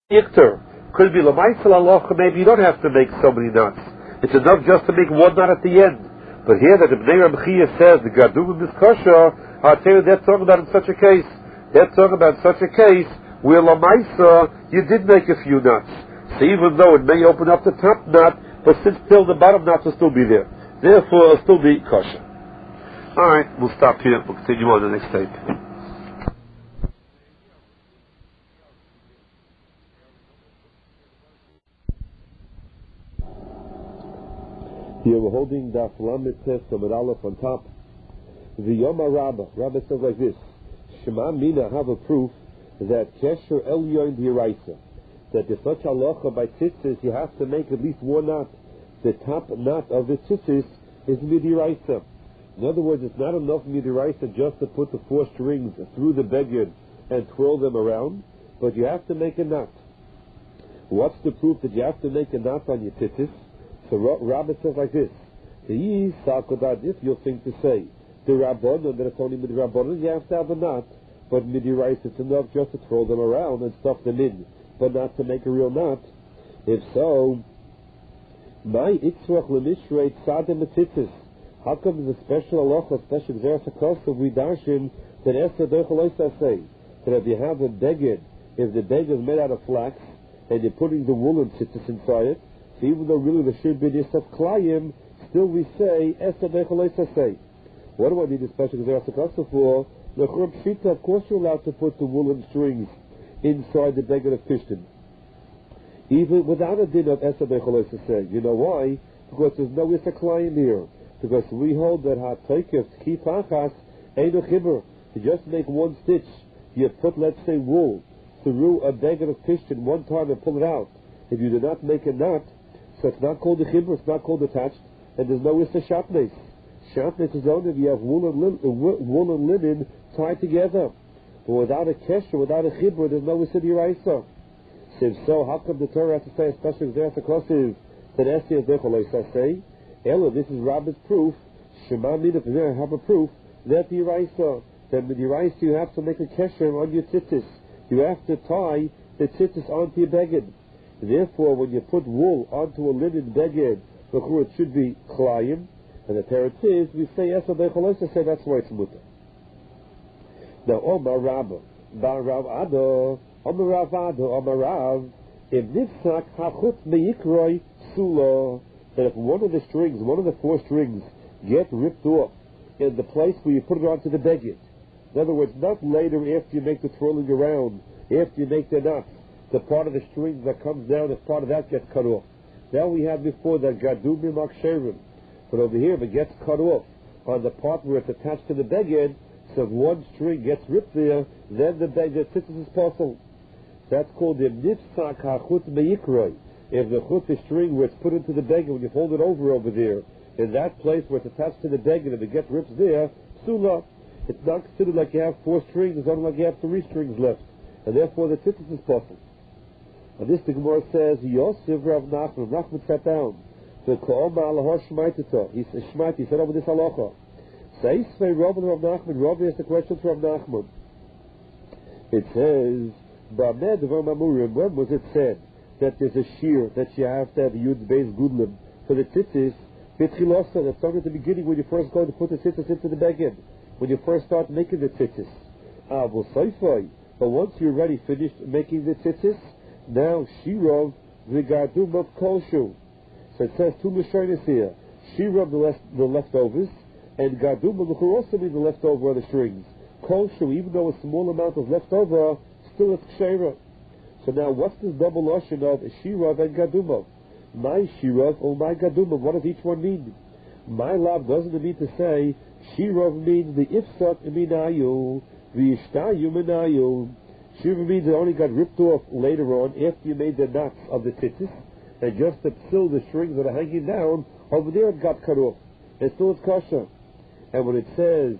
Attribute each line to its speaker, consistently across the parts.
Speaker 1: Yichter. Could be Lamaisal Alocha, maybe you don't have to make so many knots. It's enough just to make one knot at the end. But here that the Bnei Rabbi Chia says, the Gadum is kosher, I'll tell you that's talking about in such a case. That's talking about such a case where Lamaisa, you did make a few knots. So even though it may open up the top knot, but since still the bottom knot will still be there. Therefore, it'll still be kosher. Alright, we'll stop here. We'll continue on the next tape. Here we're holding Daf Lamed Tes Amud Aleph on top. The Yoma Rabba says like this: Shema Mina have a proof that Kesher Elyon D'Iraisa, that if such halacha by tzitzis you have to make at least one knot. The top knot of the tzitzis is midiraisa. In other words, it's not enough midiraisa just to put the 4 strings through the beged and twirl them around, but you have to make a knot. What's the proof that you have to make a knot on your tzitzis? So Rabbi says like this: the Yisakodad, if you'll think to say, the Rabbanon, that it's only with Rabbanon, you have to have a knot, but midiraisa it's enough just to twirl them around and stuff them in, but not to make a real knot. If so, my itzrach lemishrei tzadem etzitzis. How come there's a special halacha, special xerasakos we darshan that Esther Dechaloisa say that if you have a beged, if the beged is made out of flax and you're putting the woolen tzitzis inside it, so even though really there should be this of klayim, still we say Esther Dechaloisa say. What do I need a special xerasakos for? The churb shita, of course you're allowed to put the woolen strings inside the beged of pishtin, even without a din of Esther Dechaloisa say. You know why? Because there's no isaklayim here. Because we hold that ha'toikef kifachas einu chibur, to just make one stitch, you put, let's say, wool through a beged of pishtin one time and pull it out. If you do not make a knot, so it's not called a chibur, it's not called attached, and there's no issa shatnes. Shatnes is only if you have wool and linen tied together. But without a kesher, without a chibur, there's no issa d'iraisa. So if so, how come the Torah has to say, especially there to kosiv, that Esther Dechaloisa say? Ella, this is Rabbi's proof. Shema Mina have a proof that the Iraisa, that with the Iraisa you have to make a kesher on your tzitzis. You have to tie the tzitzis onto your beged. Therefore, when you put wool onto a linen beged, it should be klayim. And the Torah is, we say Esther Dechaloisa say that's why it's mutter. Now, Omar Rabba, Bar Rav Ado, Omar Rav Ado, Omar Rav, if nifsak hachut meyikroi sulo, that if one of the strings, one of the 4 strings, get ripped off in the place where you put it onto the beged. In other words, not later after you make the twirling around, after you make the knots, the part of the string that comes down, if part of that gets cut off. Now we had before that gadumim aksherim, but over here if it gets cut off on the part where it's attached to the beged, so if one string gets ripped there, then the beged tzitzis is possible. That's called the nifsak hachut meyikroi. If the chut, the string where it's put into the beged, when you fold it over there, in that place where it's attached to the beged, if it gets ripped there, psula. It's not considered like you have 4 strings, it's only like you have 3 strings left. And therefore the tzitzis is possible. And this the Gemara says, Yosef Rav Nachman sat down. So Ka'oma Allahor Shmaitita. He said over this halacha. Say Rav Nachman, Rav asked the question to Rav Nachman. It says, Ba'med V'Mamurim, when was it said that there's a shear that you have to have Yud Beis Gudlim for the tzitzis? B'tchilosa, that's not at the beginning when you first go to put the tzitzis into the beged, when you first start making the tzitzis. But once you're already finished making the tzitzis, now Shirav V'Gadum of Kolshu. So it says 2 Lashonis here. Shirav the leftovers, and Gadum of also mean the leftover of the strings. Kolshu, even though a small amount of leftover, still it's Kshera. So now, what's this double lashon of Shirav and Gadumov? My Shirav or my Gadumov, what does each one mean? My love doesn't mean to say Shirav means the Ifsat minayu, the Ishtayu minayu. Shirav means it only got ripped off later on after you made the knots of the tzitzis, and just to still the strings that are hanging down, over there it got cut off. And still it's kosher. And when it says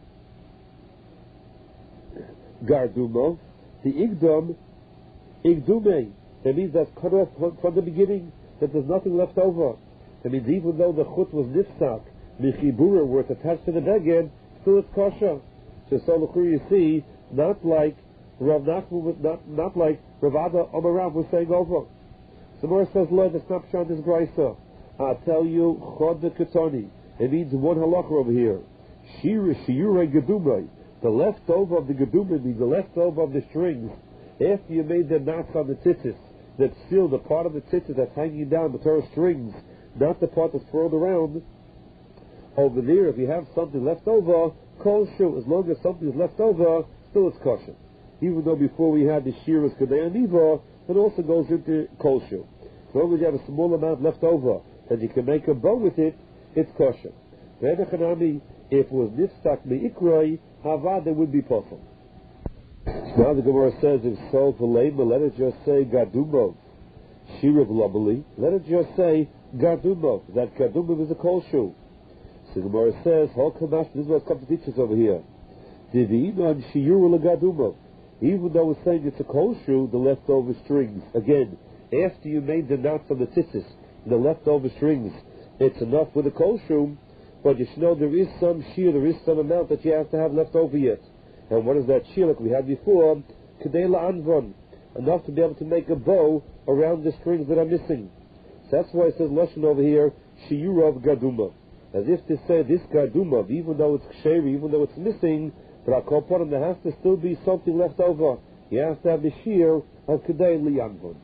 Speaker 1: Gardumov, the Igdume, that means that's cut off from the beginning, that there's nothing left over. That means even though the chut was nifsak, Michibura, where it's attached to the beged, still it's kosher. So you see, not like Rav Nachman not like Rav Ada Amarav was saying over. The Gemara says, "Lord, that's not pshat this Graisa. I'll tell you, Chod Ketoni. It means one halacha over here. Shira Shiure Gedumai. The leftover of the Gedumai means the leftover of the strings. After you made the knots on the tzitzis, that's still the part of the tzitzis that's hanging down, the Torah strings, not the part that's thrown around. Over there, if you have something left over, kosher. As long as something is left over, still it's kosher. Even though before we had the Shiras Kedei Aniva, it also goes into kosher. As long as you have a small amount left over, and you can make a bow with it, it's kosher. If it was nifstak me'ikroi, havad, it would be possible. Now the Gemara says, if so, for lema, let it just say gadumov. Shirav labali, let it just say gadumov. That gadumov is a kol shoe. So the Gemara says, this is what comes to teach us over here. Divinon shiur gadumov. Even though we're saying it's a kol shoe, the leftover strings, again, after you made the knots on the tzitzis, the leftover strings, it's enough with a kol shoe, but you should know there is some shear, there is some amount that you have to have left over yet. And what is that shear like we had before? Kedei la'anvon, enough to be able to make a bow around the strings that are missing. So that's why it says lashon over here, shiurav gaduma, as if to say this gaduma, even though it's ksher, even though it's missing, but I'll call upon him, there has to still be something left over. You have to have the shear of kedei li'anvon.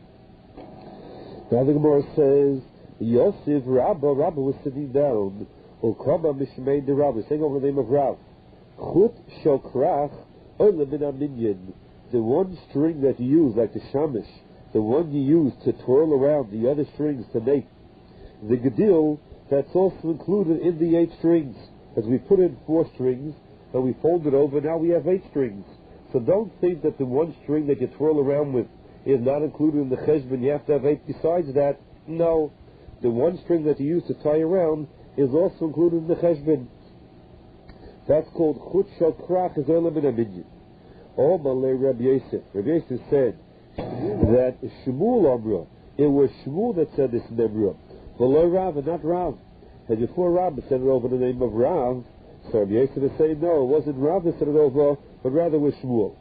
Speaker 1: Now the Gemara says, Yosef Rabba was sitting down. Ukama Mishmei de Rabba, saying over the name of Rav. Chut Shokrach Ola Min Aminyan. The one string that you use, like the Shamish, the one you use to twirl around the other strings to make the Gedil, that's also included in the 8 strings. As we put in 4 strings, and we fold it over, now we have 8 strings. So don't think that the one string that you twirl around with is not included in the cheshbon. You have to have 8 besides that. No. The one string that you use to tie around is also included in the cheshbon. That's called chut shokrach is olam min aminyan. Oh, Malay Rabbi Yosef. Rabbi Yosef said that Shmuel Amra, it was Shmuel that said this Nemra. V'lo Rav, and not Rav. And before Rav said it over the name of Rav, so Rabbi Yosef is saying, no, it wasn't Rav that said it over, but rather it was Shmuel.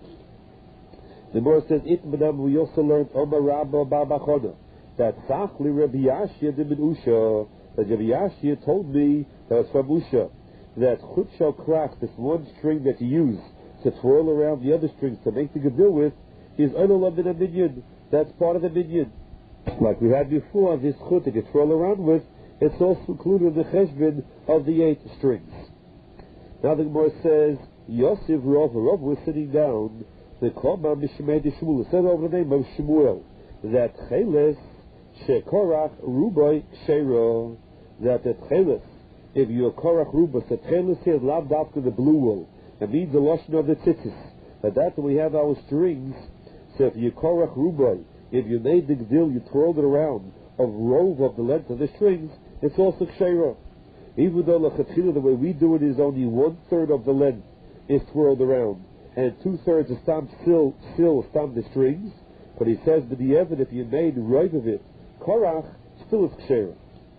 Speaker 1: The Gemara says, Itmanam, we also learned Omar Rabba Bar Bachona, that Tzachli Rabbi Yashia de Min Usha, that Rabbi Yashia told me, that was from Usha, that Chut Shal Krach, this one string that you use to twirl around the other strings to make the Gedil with, is Olam Min Aminyan. That's part of the Minyan. Like we had before, this Chut that you twirl around with, it's also included in the Cheshbon of the 8 strings. Now the Gemara says, Yosef Rav was sitting down, the Koma Mishmei de Shmuel, said over the name of Shmuel, that Cheles Shekorach Rubai Ksheiro, that the Cheles, if you're Korach Ruba, so Cheles here is lav dafka the blue wool, it means the lotion of the tzitzis. But that's when we have our strings, so if you're Korach Rubai, if you made the Gdil, you twirled it around, of rove of the length of the strings, it's also Ksheiro. Even though the way we do it is only 1/3 of the length is twirled around, and 2/3 is stamped still stamped the strings. But he says, but the evidence, if you made right of it, Korach, still is Ksheira.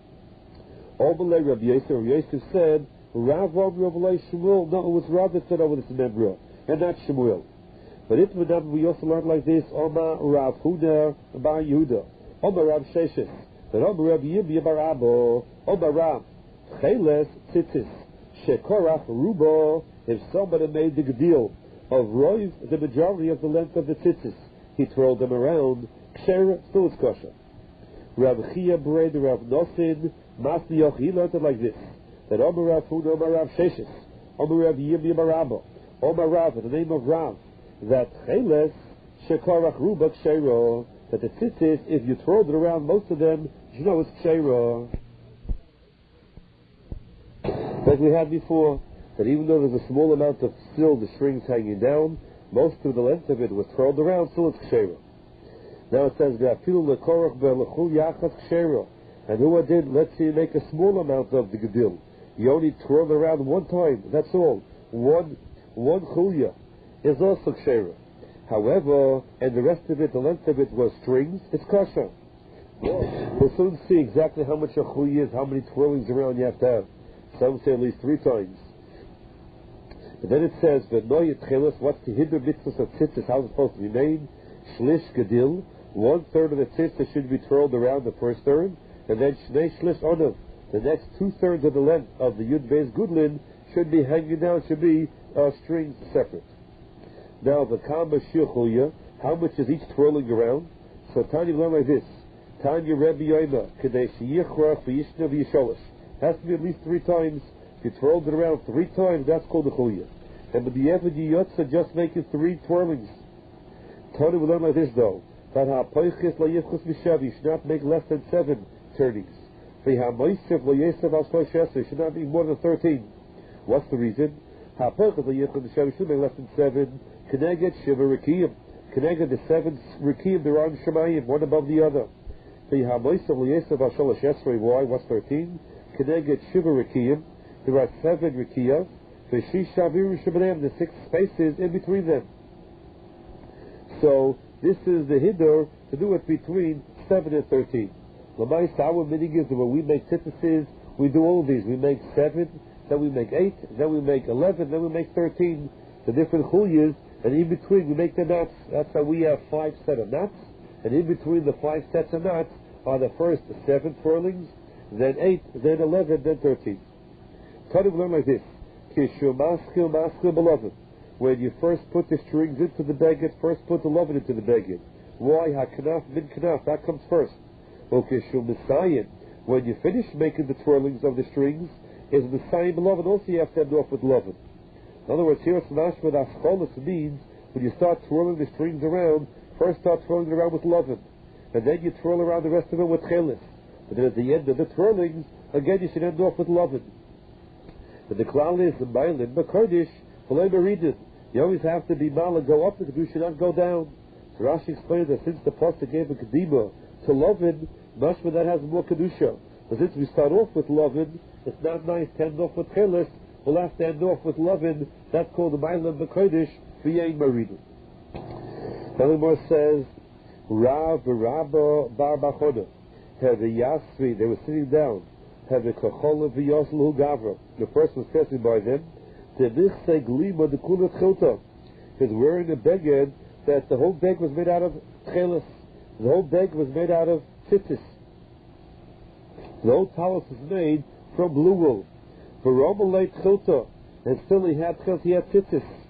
Speaker 1: Omalei Rabbi Yosef said, Rav Revelay Shmuel, no, it was Rav that said over this Nemra, and not Shmuel. But it we also learned like this, Omar Rav Huda Bar Yehuda, Omar Rav Sheshes, and Omar Rav Yibya Bar Abo, Omar Rav Cheles Tzitzis, Shekorach Rubo, if somebody made the Gedil of Roiv, the majority of the length of the tzitzis, he twirled them around, Ksher, still is kosher. Rav Chia Bred, Rav Nosin, Masli Yoch, he learned it like this, that Omar Rav Hud, Omar Rav Sheshes, Omar Rav Yim Barabo, Omar Rav, in the name of Rav, that Cheles, Shekorach Ruba Kshero, that the tzitzis, if you twirled it around most of them, you know it's Kshero. Like we had before, that even though there's a small amount of still the strings hanging down, most of the length of it was twirled around, still it's Kshera. Now it says, and who did, let's say you make a small amount of the Gedil. You only twirl around one time, that's all. One chulya is also Kshera. However, and the rest of it, the length of it was strings, it's kosher. We'll soon see exactly how much a chulya is, how many twirlings around you have to have. Some say at least 3 times. And then it says, V'noy Tchelis, what's the hinder mitzvahs of tzitzis, how is it supposed to be made? Shlish Gedil, 1/3 of the tzitzis should be twirled around the first third, and then Shnei Shlish Onav, the next 2/3 of the length of the Yud Beis Gudlin should be hanging down, should be strings separate. Now, the Kama Shir, how much is each twirling around? So Tanya learn like this. Tanya Rebbe Yoima, Kadesh Yichrach V'Yishna V'Yisholish. Has to be at least 3 times. If you twirled it around 3 times, that's called a Chuya. And with the Eved Yotza, just make it 3 twirlings. Tanya will learn like this though. That HaPoichis La Yichus Mishav, you should not make less than 7 turnings. V'HaMoisev La Yesev Al Shlosh Esrei, should not be more than 13. What's the reason? HaPoichis La Yichus Mishav, should make less than 7. Keneged Shiva Rikiyim. Keneged the 7 Rikiyim, they're on Shemayim, one above the other. V'HaMoisev La Yesev Al Shlosh Esrei, why? What's 13? Keneged Shiva Rikiyim, there are 7 Rikiyah. V'Shish Shavirim Shebenem, the 6 spaces in between them. So, this is the hidur to do it between 7 and 13. Lamais, our meaning is that when we make tzitzis, we do all these. We make 7, then we make 8, then we make 11, then we make 13. The different chulyas, and in between we make the knots. That's how we have 5 sets of knots, and in between the 5 sets of knots are the first 7 twirlings, then 8, then 11, then 13. Try to learn like this. Kishu maskil maskil beloved. When you first put the strings into the beged, first put the lovin into the beged. Why? HaKanaf min kanaf, that comes first. Kishu Messiah. When you finish making the twirlings of the strings, is Messiah beloved, also you have to end off with lovin. In other words, here it's mashma that Ascholis means when you start twirling the strings around, first start twirling it around with lovin, and then you twirl around the rest of it with chelis. But then at the end of the twirlings, again you should end off with lovin. But the klal is the Mailin, but Kurdish, you always have to be Mala, go up, the Kedusha should not go down. So Rashi explains that since the Pasuk gave a Kedima to Lovin, mashma that has more Kedusha. But since we start off with Lovin, it's not nice to end off with chelis. We'll have to end off with Lovin. That's called the Mailin B'Kodesh V'Yein Maridim. Elimor says, Rav Rabba Bar Bachoda, have the Yasri, they were sitting down, have the Kachola V'Yosel Hu Gavra. The first was passing by them. The Nichse Glima the Kulat Chilta is wearing a beged that the whole beg was made out of chelis. The whole beg was made out of tzitzis. The whole talus was made from blue wool. For Romalate Chilta, and still he had tzitzis.